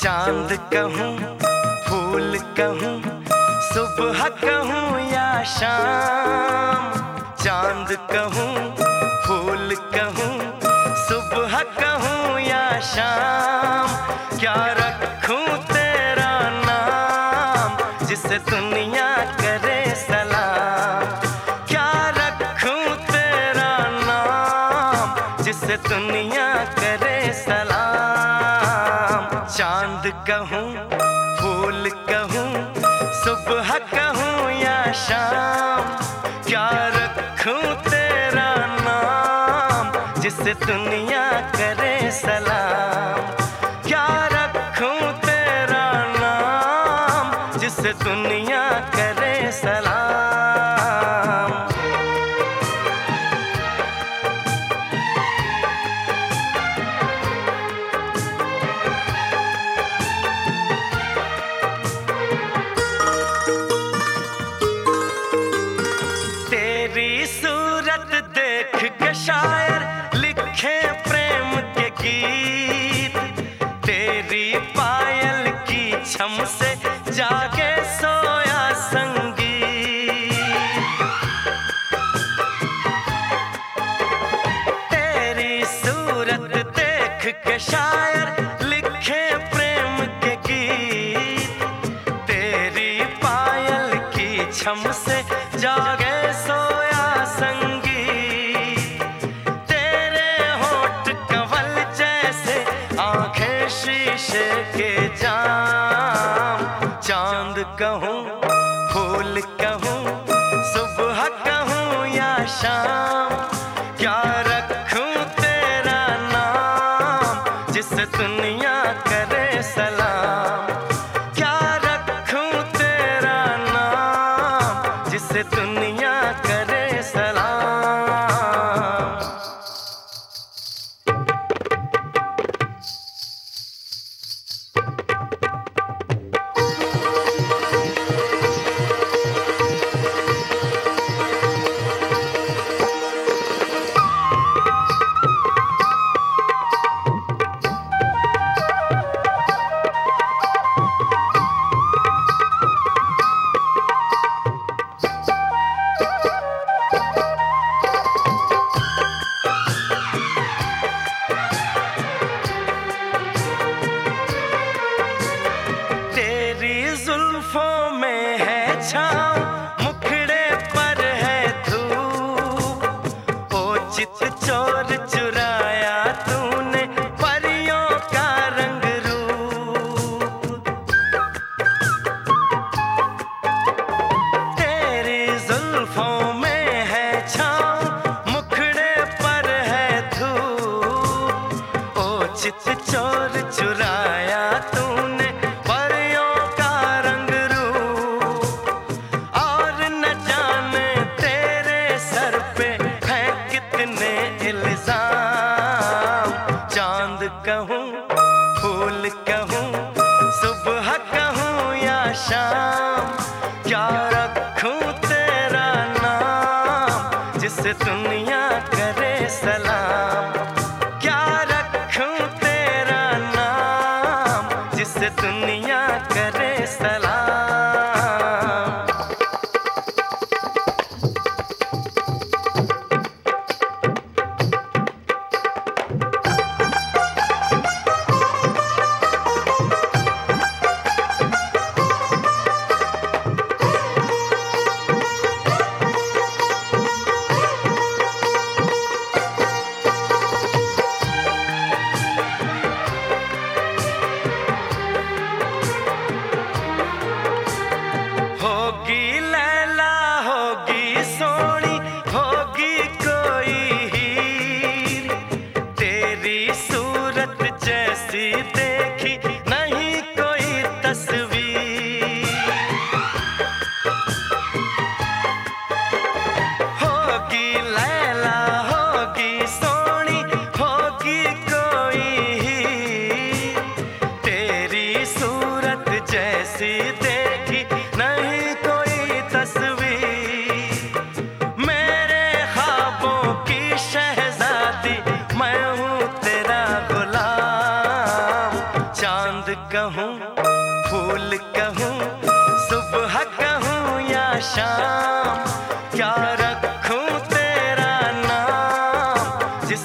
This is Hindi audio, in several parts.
चांद कहूँ फूल कहूँ, सुबह कहूँ या शाम। चांद कहूँ फूल कहूँ, सुबह कहूँ या शाम। क्या रखूँ तेरा नाम जिसे दुनिया करे सलाम। क्या रखूँ तेरा नाम जिसे दुनिया करे सलाम। चांद कहूँ फूल कहूँ, सुबह कहूँ या शाम। क्या रखूँ तेरा नाम जिसे दुनिया करे सलाम। क्या रखूँ तेरा नाम जिसे दुनिया करे सलाम। तेरी सूरत देख के शायर लिखे प्रेम के गीत। तेरी पायल की छम से जागे सोया संगीत। तेरी सूरत देख के शायर लिखे प्रेम के गीत। तेरी पायल की छम से जागे सोया संगीत। तेरे होठ कंवल जैसे, आंखें शीशे के जाम। चांद कहूँ फूल कहूँ, सुबह कहूँ या शाम। क्या रखूँ तेरा नाम जिसे दुनिया करे सलाम। क्या रखूँ तेरा नाम जिसे दुनिया करे सलाम। जुल्फों में है छाँव, मुखड़े पर है धूप। ओ चित चोर चुराया तूने परियों का रंग रूप। तेरी जुल्फों में है छाँव, मुखड़े पर है धूप। ओ चित चोर चुराया तूने कहूँ फूल कहूँ, सुबह कहूँ या शाम। क्या रखूँ तेरा नाम जिसे दुनिया करे सलाम। क्या रखूँ तेरा नाम जिसे दुनिया करे सलाम।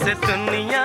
से दुनिया